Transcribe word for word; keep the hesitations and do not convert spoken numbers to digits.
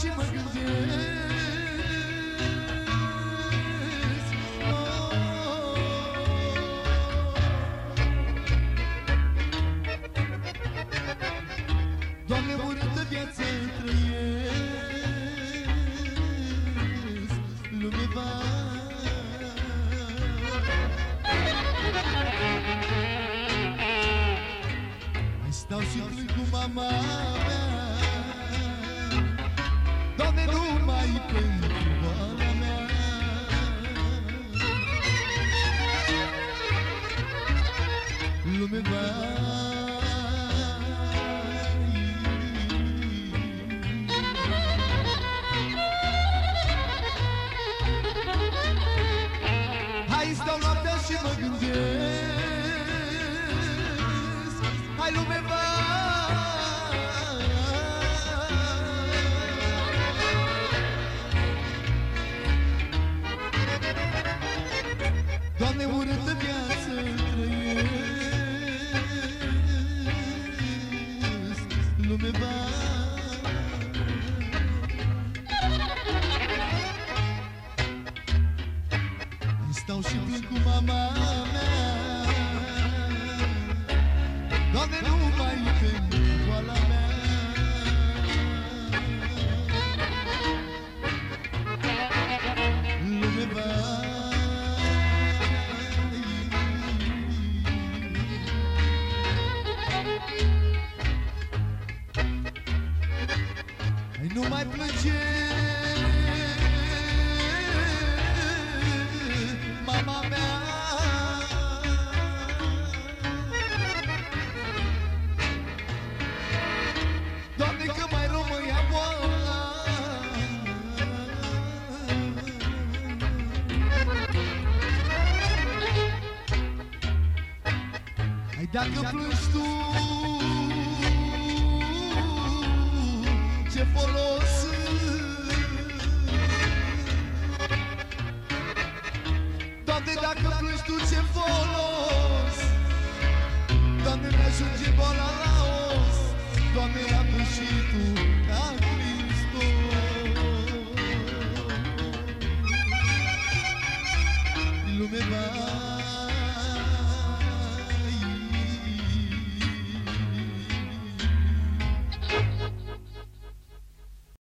și mă gândesc. Doamne, urâtă viață trăiesc, lume va. Mai stau și plâng cu mama mea, Doamne, numai pentru boala mea. Lume va. Stau noaptea și mă gândesc, hai lume va. Doamne, urâtă viață trăiesc, lume va. Stau și plâng cu mama mea, Doamne, numai pentru boala mea. Lume va. Hai, nu mai plânge mama mea. Doamne, că mai rău mă ia boala. Hai, dacă plângi tu, ce folos? Doamne, dacă plângi tu, ce folos? Doamne, mi-ajunge boala la os. Doamne, apă și tu ca Hristos. Lume va.